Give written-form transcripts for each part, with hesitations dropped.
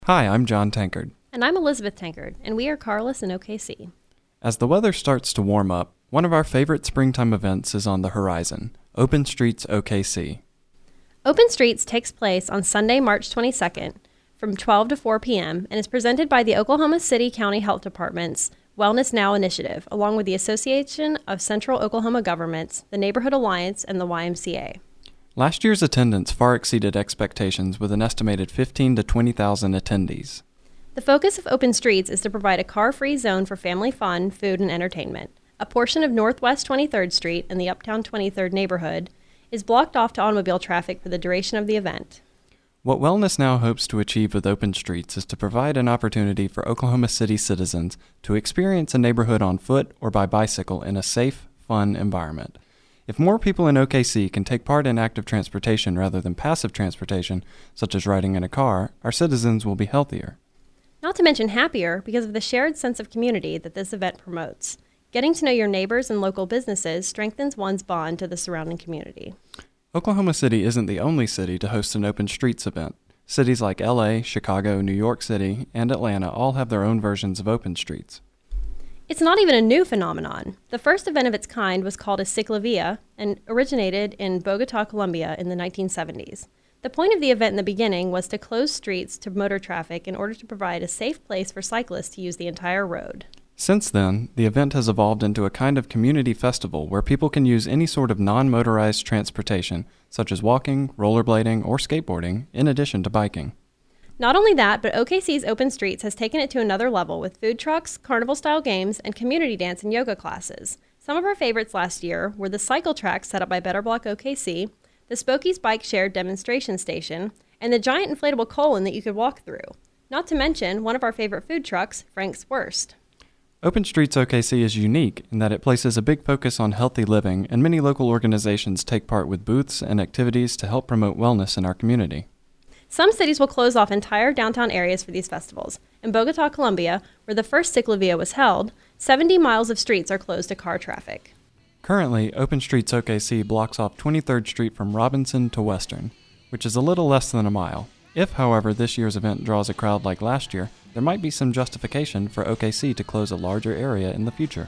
Hi, I'm John Tankard. And I'm Elizabeth Tankard, and we are Carlos in OKC. As the weather starts to warm up, one of our favorite springtime events is on the horizon, Open Streets OKC. Open Streets takes place on Sunday, March 22nd from 12 to 4 p.m. and is presented by the Oklahoma City County Health Department's Wellness Now initiative, along with the Association of Central Oklahoma Governments, the Neighborhood Alliance, and the YMCA. Last year's attendance far exceeded expectations with an estimated 15,000 to 20,000 attendees. The focus of Open Streets is to provide a car-free zone for family fun, food, and entertainment. A portion of Northwest 23rd Street in the Uptown 23rd neighborhood is blocked off to automobile traffic for the duration of the event. What Wellness Now hopes to achieve with Open Streets is to provide an opportunity for Oklahoma City citizens to experience a neighborhood on foot or by bicycle in a safe, fun environment. If more people in OKC can take part in active transportation rather than passive transportation, such as riding in a car, our citizens will be healthier. Not to mention happier because of the shared sense of community that this event promotes. Getting to know your neighbors and local businesses strengthens one's bond to the surrounding community. Oklahoma City isn't the only city to host an Open Streets event. Cities like LA, Chicago, New York City, and Atlanta all have their own versions of Open Streets. It's not even a new phenomenon. The first event of its kind was called a Ciclavia and originated in Bogota, Colombia in the 1970s. The point of the event in the beginning was to close streets to motor traffic in order to provide a safe place for cyclists to use the entire road. Since then, the event has evolved into a kind of community festival where people can use any sort of non-motorized transportation, such as walking, rollerblading, or skateboarding, in addition to biking. Not only that, but OKC's Open Streets has taken it to another level with food trucks, carnival-style games, and community dance and yoga classes. Some of our favorites last year were the cycle track set up by Better Block OKC, the Spokey's Bike Share demonstration station, and the giant inflatable colon that you could walk through. Not to mention one of our favorite food trucks, Frank's Wurst. Open Streets OKC is unique in that it places a big focus on healthy living, and many local organizations take part with booths and activities to help promote wellness in our community. Some cities will close off entire downtown areas for these festivals. In Bogota, Colombia, where the first Ciclavia was held, 70 miles of streets are closed to car traffic. Currently, Open Streets OKC blocks off 23rd Street from Robinson to Western, which is a little less than a mile. If, however, this year's event draws a crowd like last year, there might be some justification for OKC to close a larger area in the future.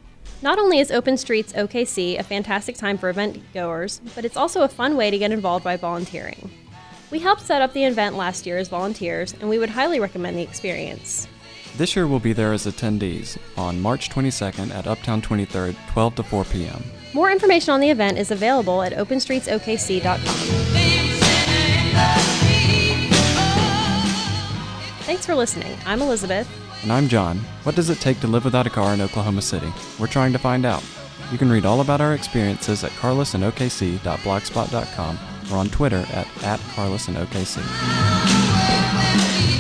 Not only is Open Streets OKC a fantastic time for event goers, but it's also a fun way to get involved by volunteering. We helped set up the event last year as volunteers, and we would highly recommend the experience. This year we'll be there as attendees on March 22nd at Uptown 23rd, 12 to 4 p.m. More information on the event is available at openstreetsokc.com. Thanks for listening. I'm Elizabeth. And I'm John. What does it take to live without a car in Oklahoma City? We're trying to find out. You can read all about our experiences at carlosinokc.blogspot.com or on Twitter at carlosinokc.